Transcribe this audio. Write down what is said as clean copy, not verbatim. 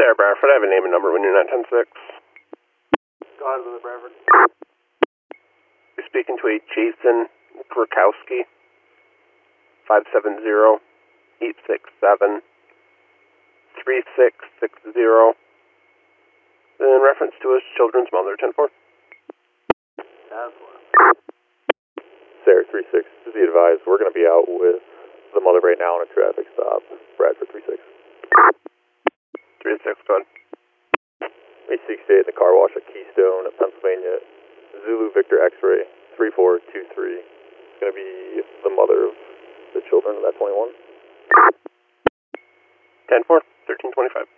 Sarah Bradford, I have a name and number when you're not 10-6. Go ahead with it, Bradford. You're speaking to a Jason Krakowski, 570-867-3660, in reference to his children's mother, 10-4. 10-4. Sarah 36, just be advised, we're going to be out with the mother right now on a traffic stop. Bradford 36. 36, go ahead. 868 in the car wash at Keystone, Pennsylvania. Zulu Victor X-ray 3423. It's going to be the mother of the children of that 21. 10-4, 1325.